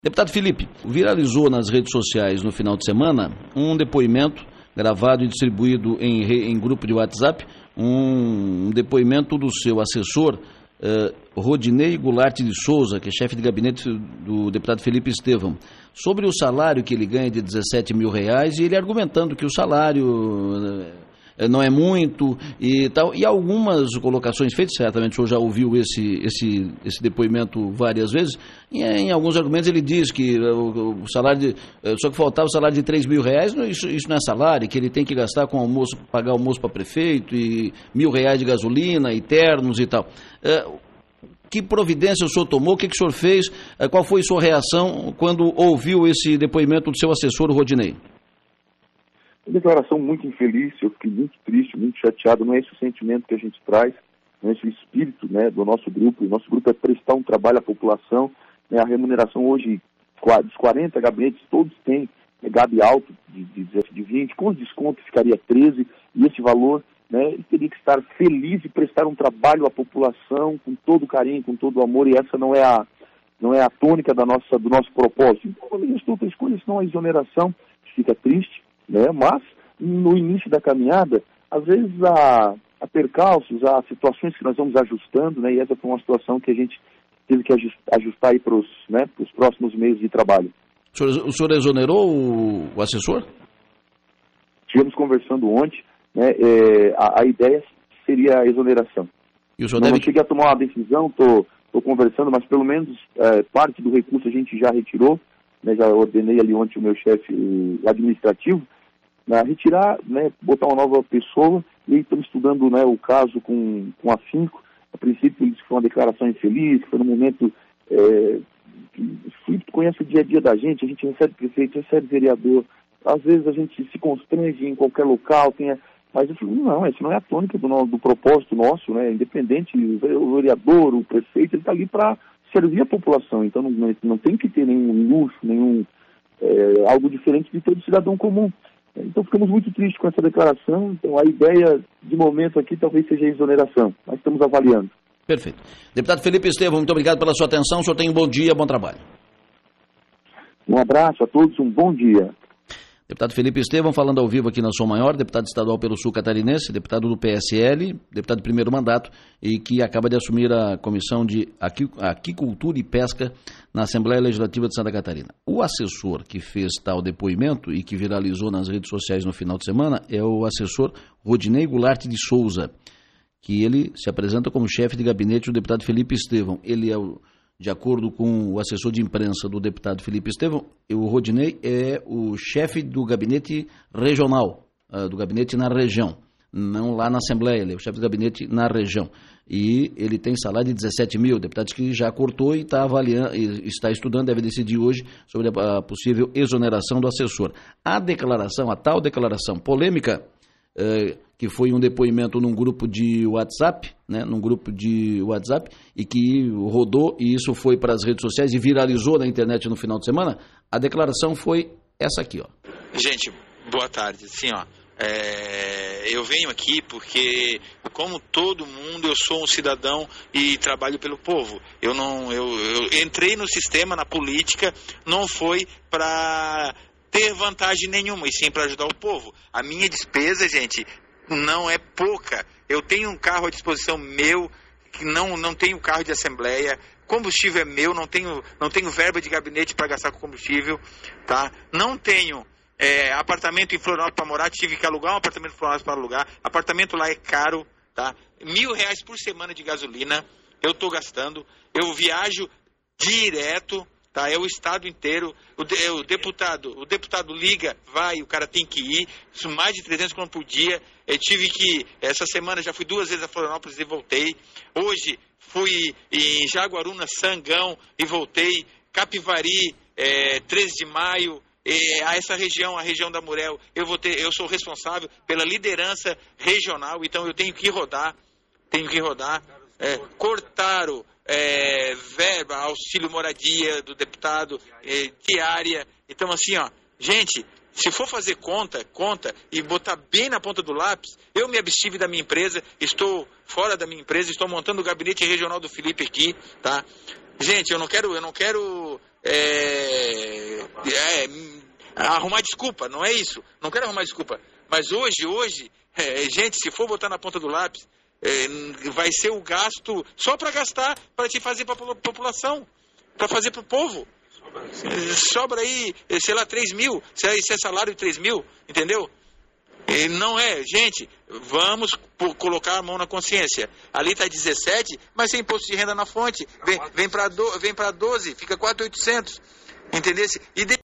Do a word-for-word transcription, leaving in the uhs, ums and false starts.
Deputado Felipe, viralizou nas redes sociais no final de semana um depoimento gravado e distribuído em, em grupo de WhatsApp, um, um depoimento do seu assessor, eh, Rodinei Goulart de Souza, que é chefe de gabinete do deputado Felipe Estevão, sobre o salário que ele ganha de dezessete mil reais, e ele argumentando que o salário eh, não é muito e tal, e algumas colocações feitas, certamente o senhor já ouviu esse, esse, esse depoimento várias vezes, e em alguns argumentos ele diz que o, o salário, de, só que faltava o salário de três mil reais, isso, isso não é salário, que ele tem que gastar com almoço, pagar almoço para prefeito, e mil reais de gasolina, e ternos e tal. É, que providência o senhor tomou, o que, que o senhor fez, qual foi a sua reação quando ouviu esse depoimento do seu assessor, o Rodinei? Uma declaração muito infeliz, eu fiquei muito triste, muito chateado, não é esse o sentimento que a gente traz, não é esse o espírito, né, do nosso grupo. O nosso grupo é prestar um trabalho à população, né, a remuneração hoje dos quarenta gabinetes, todos têm é, gabi alto de, de, de vinte, com desconto ficaria treze, e esse valor, né, ele teria que estar feliz e prestar um trabalho à população com todo carinho, com todo amor, e essa não é a, não é a tônica da nossa, do nosso propósito. Então, quando a gente tem outra escolha, senão a exoneração fica triste, né? Mas, no início da caminhada, às vezes há, há percalços, há situações que nós vamos ajustando, né? E essa foi uma situação que a gente teve que ajustar aí para os, né, para os próximos meses de trabalho. O senhor, o senhor exonerou o, o assessor? Estivemos conversando ontem, né? É, a, a ideia seria a exoneração. E o senhor não, deve... não cheguei a tomar uma decisão, estou conversando, mas pelo menos é, parte do recurso a gente já retirou, né? Já ordenei ali ontem o meu chefe o administrativo, né, retirar, né, botar uma nova pessoa, e estamos estudando, né, o caso com, com afinco. A princípio isso foi uma declaração infeliz, foi no momento é, que tu conhece o dia a dia da gente, a gente recebe prefeito, recebe vereador, às vezes a gente se constrange em qualquer local, tem a... mas eu falo, não, isso não é a tônica do, do propósito nosso, né, independente, o vereador, o prefeito, ele está ali para servir a população, então não, não tem que ter nenhum luxo, nenhum é, algo diferente de todo cidadão comum. Então ficamos muito tristes com essa declaração, então a ideia de momento aqui talvez seja a exoneração, mas estamos avaliando. Perfeito. Deputado Felipe Estevão, muito obrigado pela sua atenção, o senhor tem um bom dia, bom trabalho. Um abraço a todos, um bom dia. Deputado Felipe Estevão, falando ao vivo aqui na Som Maior, deputado estadual pelo Sul Catarinense, deputado do P S L, deputado de primeiro mandato e que acaba de assumir a Comissão de Aquicultura e Pesca na Assembleia Legislativa de Santa Catarina. O assessor que fez tal depoimento e que viralizou nas redes sociais no final de semana é o assessor Rodinei Goulart de Souza, que ele se apresenta como chefe de gabinete do deputado Felipe Estevão. Ele é o De acordo com o assessor de imprensa do deputado Felipe Estevão, o Rodinei é o chefe do gabinete regional, do gabinete na região, não lá na Assembleia, ele é o chefe do gabinete na região. E ele tem salário de dezessete mil, o deputado que já cortou e está avaliando, está estudando, deve decidir hoje sobre a possível exoneração do assessor. A declaração, a tal declaração polêmica, é, que foi um depoimento num grupo de WhatsApp, né, num grupo de WhatsApp, e que rodou, e isso foi para as redes sociais e viralizou na internet no final de semana, a declaração foi essa aqui, ó. Gente, boa tarde. Sim, ó, é, eu venho aqui porque, como todo mundo, eu sou um cidadão e trabalho pelo povo. Eu não, eu, eu entrei no sistema, na política, não foi para ter vantagem nenhuma, e sim para ajudar o povo. A minha despesa, gente, não é pouca. Eu tenho um carro à disposição meu, que não, não tenho carro de assembleia, combustível é meu, não tenho, não tenho verba de gabinete para gastar com combustível, tá? Não tenho é, apartamento em Florianópolis para morar, tive que alugar um apartamento em Florianópolis para alugar, apartamento lá é caro, tá? Mil reais por semana de gasolina eu estou gastando, eu viajo direto, tá, é o estado inteiro, o, de, o deputado, o deputado liga, vai, o cara tem que ir, isso mais de trezentos quilômetros por dia. Eu tive que, essa semana já fui duas vezes a Florianópolis e voltei, hoje fui em Jaguaruna, Sangão e voltei, Capivari, é, treze de maio, é, a essa região, a região da Murel, eu, vou ter, eu sou responsável pela liderança regional, então eu tenho que rodar, tenho que rodar, é, cortaram, É, verba, auxílio moradia do deputado, é, diária. Então assim, ó, gente, se for fazer conta, conta e botar bem na ponta do lápis, eu me abstive da minha empresa, estou fora da minha empresa, estou montando o gabinete regional do Felipe aqui, tá? Gente, eu não quero, eu não quero é, é, arrumar desculpa, não é isso. Não quero arrumar desculpa. Mas hoje, hoje, é, gente, se for botar na ponta do lápis, é, vai ser o gasto só para gastar, para te fazer para a população, para fazer para o povo. Sobra aí, sei lá, três mil, se é, se é salário de três mil, entendeu? E não é, gente, vamos por, colocar a mão na consciência. Ali está dezessete, mas tem imposto de renda na fonte, vem, vem para do, vem para doze, fica quatro mil e oitocentos, entendeu? E de